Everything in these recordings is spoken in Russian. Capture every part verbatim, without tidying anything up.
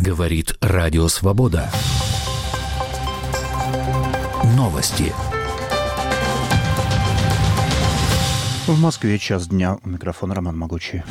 Говорит Радио Свобода. Новости. В Москве час дня. У микрофона Роман Могучий.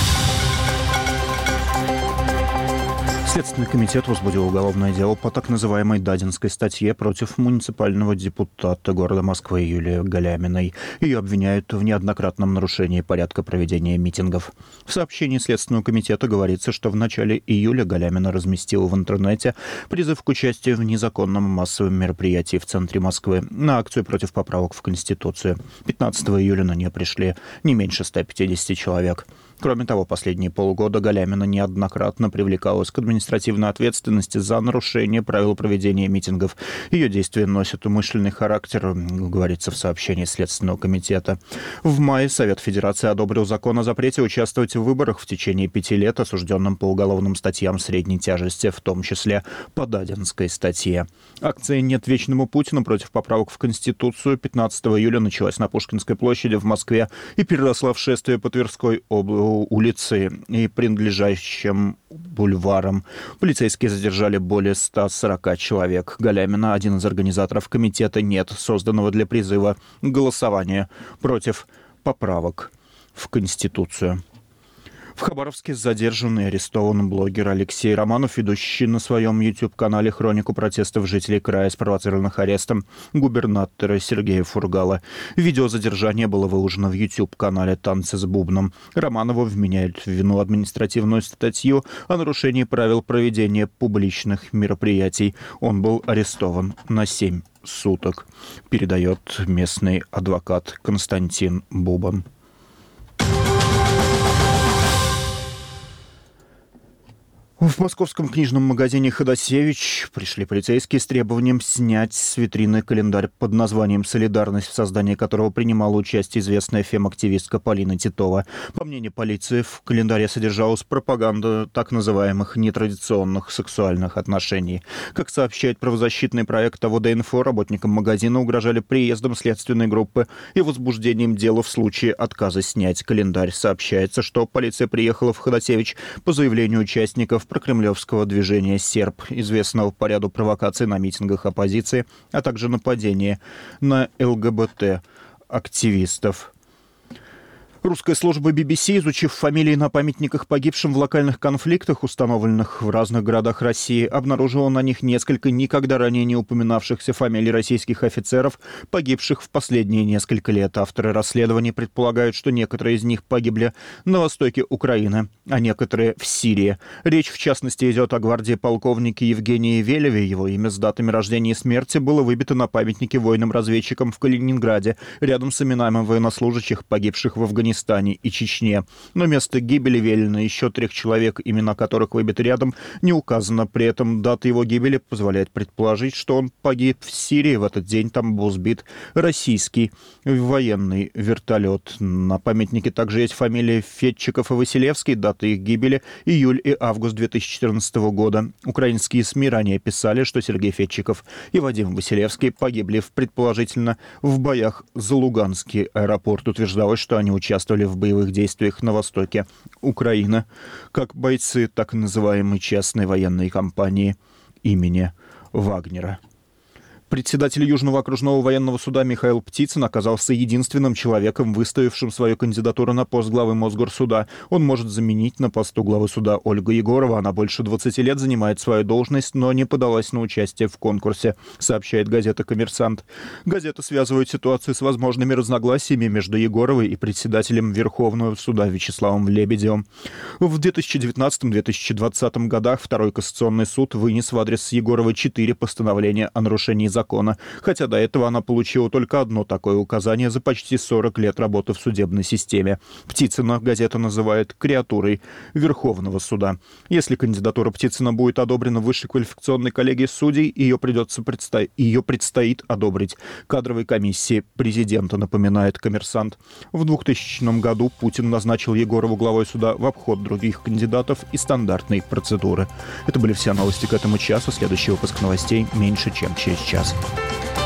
Следственный комитет возбудил уголовное дело по так называемой Дадинской статье против муниципального депутата города Москвы Юлии Галяминой. Ее обвиняют в неоднократном нарушении порядка проведения митингов. В сообщении Следственного комитета говорится, что в начале июля Галямина разместила в интернете призыв к участию в незаконном массовом мероприятии в центре Москвы на акцию против поправок в Конституцию. пятнадцатого июля на нее пришли не меньше ста пятидесяти человек. Кроме того, последние полгода Галямина неоднократно привлекалась к административной ответственности за нарушение правил проведения митингов. Ее действия носят умышленный характер, говорится в сообщении Следственного комитета. В мае Совет Федерации одобрил закон о запрете участвовать в выборах в течение пяти лет осужденным по уголовным статьям средней тяжести, в том числе по Дадинской статье. Акция «Нет вечному Путину» против поправок в Конституцию пятнадцатого июля началась на Пушкинской площади в Москве и переросла в шествие по Тверской области. Улицы и принадлежащим бульварам. Полицейские задержали более ста сорока человек. Галямина, один из организаторов комитета «Нет», созданного для призыва голосования против поправок в Конституцию. В Хабаровске задержан и арестован блогер Алексей Романов, ведущий на своем YouTube-канале хронику протестов жителей края, спровоцированных арестом губернатора Сергея Фургала. Видео задержания было выложено в YouTube-канале «Танцы с бубном». Романову вменяют в вину административную статью о нарушении правил проведения публичных мероприятий. Он был арестован на семь суток, передает местный адвокат Константин Бубан. В московском книжном магазине «Ходосевич» пришли полицейские с требованием снять с витрины календарь под названием «Солидарность», в создании которого принимала участие известная фем-активистка Полина Титова. По мнению полиции, в календаре содержалась пропаганда так называемых нетрадиционных сексуальных отношений. Как сообщает правозащитный проект АВД-Инфо, работникам магазина угрожали приездом следственной группы и возбуждением дела в случае отказа снять календарь. Сообщается, что полиция приехала в «Ходосевич» по заявлению участников прокремлевского движения «Серб», известного по ряду провокаций на митингах оппозиции, а также нападения на ЛГБТ-активистов. Русская служба би би си, изучив фамилии на памятниках погибшим в локальных конфликтах, установленных в разных городах России, обнаружила на них несколько никогда ранее не упоминавшихся фамилий российских офицеров, погибших в последние несколько лет. Авторы расследований предполагают, что некоторые из них погибли на востоке Украины, а некоторые в Сирии. Речь, в частности, идет о гвардии полковнике Евгении Велеве. Его имя с датами рождения и смерти было выбито на памятнике воинам-разведчикам в Калининграде, рядом с именами военнослужащих, погибших в Афганистане и Чечне. Но место гибели Велина, еще трех человек, имена которых выбиты рядом, не указано. При этом дата его гибели позволяет предположить, что он погиб в Сирии. В этот день там был сбит российский военный вертолет. На памятнике также есть фамилии Федчиков и Василевский, даты их гибели — июль и август две тысячи четырнадцатого года. Украинские СМИ ранее писали, что Сергей Федчиков и Вадим Василевский погибли в, предположительно в боях за Луганский аэропорт. Утверждалось, что они участвовали в боевых действиях на востоке Украины, как бойцы так называемой частной военной компании имени Вагнера. Председатель Южного окружного военного суда Михаил Птицын оказался единственным человеком, выставившим свою кандидатуру на пост главы Мосгорсуда. Он может заменить на посту главы суда Ольгу Егорову. Она больше двадцати лет занимает свою должность, но не подалась на участие в конкурсе, сообщает газета «Коммерсант». Газета связывает ситуацию с возможными разногласиями между Егоровой и председателем Верховного суда Вячеславом Лебедевым. В две тысячи девятнадцатом — две тысячи двадцатом годах Второй кассационный суд вынес в адрес Егоровой четыре постановления о нарушении закона. закона, хотя до этого она получила только одно такое указание за почти сорок лет работы в судебной системе. Птицына газета называет креатурой Верховного суда. Если кандидатура Птицына будет одобрена высшей квалификационной коллегией судей, ее, придется предсто... ее предстоит одобрить кадровой комиссии президента, напоминает «Коммерсант». В двухтысячном году Путин назначил Егорову главой суда в обход других кандидатов и стандартной процедуры. Это были все новости к этому часу. Следующий выпуск новостей меньше, чем через час.